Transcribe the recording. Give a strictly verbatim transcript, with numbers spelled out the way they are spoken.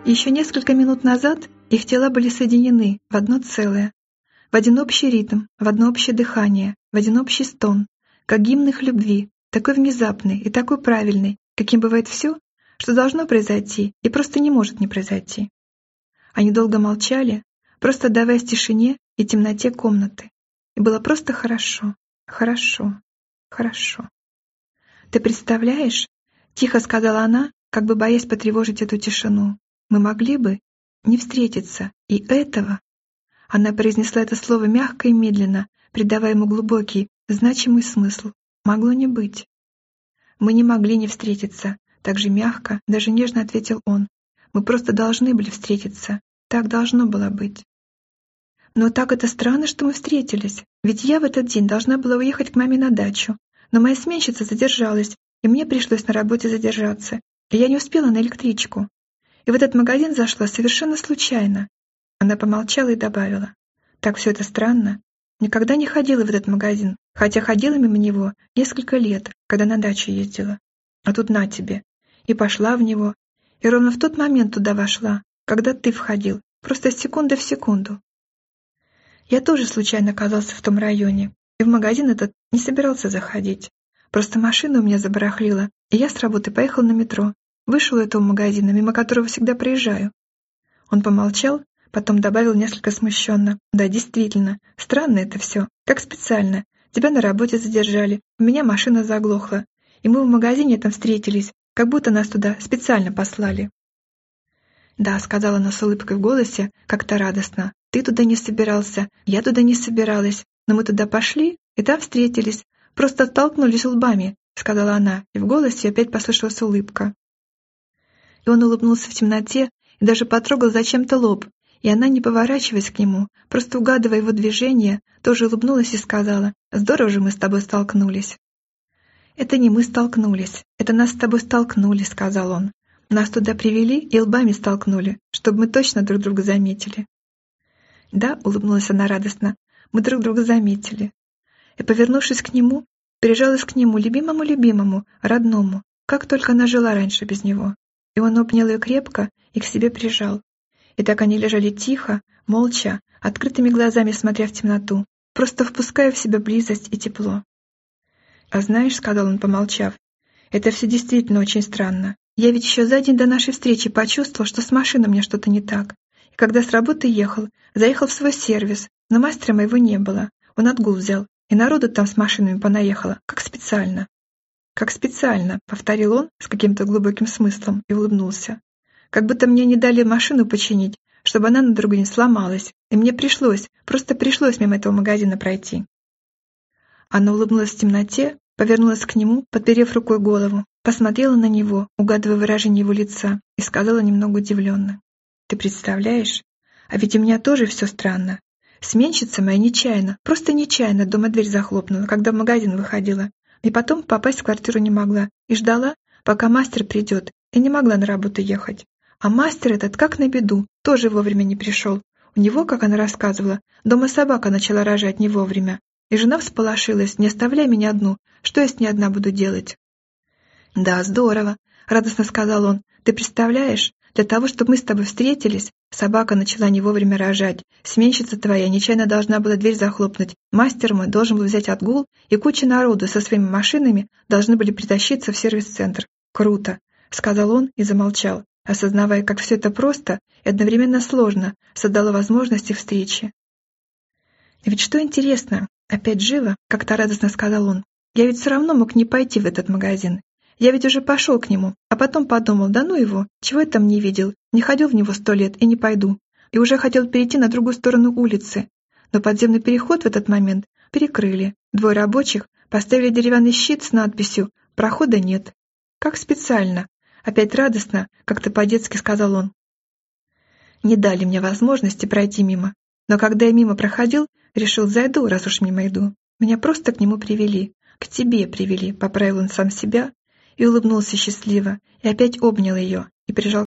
И еще несколько минут назад их тела были соединены в одно целое, в один общий ритм, в одно общее дыхание, в один общий стон, как гимн их любви, такой внезапный и такой правильный, каким бывает все, что должно произойти и просто не может не произойти. Они долго молчали, просто отдаваясь тишине и темноте комнаты. И было просто хорошо, хорошо, хорошо. «Ты представляешь?» — тихо сказала она, как бы боясь потревожить эту тишину. «Мы могли бы не встретиться, и этого...» Она произнесла это слово мягко и медленно, придавая ему глубокий, значимый смысл. «Могло не быть». «Мы не могли не встретиться», — так же мягко, даже нежно ответил он. «Мы просто должны были встретиться. Так должно было быть». «Но так это странно, что мы встретились. Ведь я в этот день должна была уехать к маме на дачу. Но моя сменщица задержалась, и мне пришлось на работе задержаться. И я не успела на электричку. И в этот магазин зашла совершенно случайно». Она помолчала и добавила. «Так все это странно. Никогда не ходила в этот магазин, хотя ходила мимо него несколько лет, когда на дачу ездила. А тут на тебе. И пошла в него. И ровно в тот момент туда вошла, когда ты входил, просто с секунды в секунду. Я тоже случайно оказался в том районе, и в магазин этот не собирался заходить. Просто машина у меня забарахлила, и я с работы поехал на метро, вышел из этого магазина, мимо которого всегда проезжаю». Он помолчал, потом добавил несколько смущенно. «Да, действительно, странно это все, как специально. Тебя на работе задержали, у меня машина заглохла, и мы в магазине там встретились, как будто нас туда специально послали». «Да», — сказала она с улыбкой в голосе, как-то радостно. «Ты туда не собирался, я туда не собиралась, но мы туда пошли и там встретились, просто столкнулись лбами», — сказала она, и в голосе опять послышалась улыбка. И он улыбнулся в темноте и даже потрогал зачем-то лоб, и она, не поворачиваясь к нему, просто угадывая его движение, тоже улыбнулась и сказала: «Здорово же мы с тобой столкнулись». «Это не мы столкнулись, это нас с тобой столкнули», — сказал он. «Нас туда привели и лбами столкнули, чтобы мы точно друг друга заметили». «Да», — улыбнулась она радостно, — «мы друг друга заметили». И, повернувшись к нему, прижалась к нему, любимому-любимому, родному, как только она жила раньше без него. И он обнял ее крепко и к себе прижал. И так они лежали тихо, молча, открытыми глазами смотря в темноту, просто впуская в себя близость и тепло. «А знаешь, — сказал он, помолчав, — это все действительно очень странно. Я ведь еще за день до нашей встречи почувствовал, что с машиной мне что-то не так. И когда с работы ехал, заехал в свой сервис, но мастера моего не было. Он отгул взял, и народу там с машинами понаехало, как специально». «Как специально», — повторил он с каким-то глубоким смыслом и улыбнулся. «Как будто мне не дали машину починить, чтобы она на другой день сломалась, и мне пришлось, просто пришлось мимо этого магазина пройти». Она улыбнулась в темноте, повернулась к нему, подперев рукой голову, посмотрела на него, угадывая выражение его лица, и сказала немного удивленно: «Ты представляешь? А ведь у меня тоже все странно. Сменщица моя нечаянно, просто нечаянно дома дверь захлопнула, когда в магазин выходила, и потом попасть в квартиру не могла, и ждала, пока мастер придет, и не могла на работу ехать. А мастер этот, как на беду, тоже вовремя не пришел. У него, как она рассказывала, дома собака начала рожать не вовремя, и жена всполошилась: не оставляй меня одну, что я с ней одна буду делать?» «Да, здорово», — радостно сказал он. «Ты представляешь, для того, чтобы мы с тобой встретились, собака начала не вовремя рожать, сменщица твоя нечаянно должна была дверь захлопнуть, мастер мой должен был взять отгул, и куча народу со своими машинами должны были притащиться в сервис-центр. Круто», — сказал он и замолчал, осознавая, как все это просто и одновременно сложно создало возможность их встречи. «И ведь что интересно, опять живо, — как-то радостно сказал он, — я ведь все равно мог не пойти в этот магазин. Я ведь уже пошел к нему, а потом подумал: да ну его, чего я там не видел, не ходил в него сто лет и не пойду, и уже хотел перейти на другую сторону улицы. Но подземный переход в этот момент перекрыли, двое рабочих поставили деревянный щит с надписью «Прохода нет». Как специально», — опять радостно, как-то по-детски сказал он. «Не дали мне возможности пройти мимо, но когда я мимо проходил, решил: зайду, раз уж мимо иду. Меня просто к нему привели, к тебе привели», — поправил он сам себя, и улыбнулся счастливо, и опять обнял ее, и прижал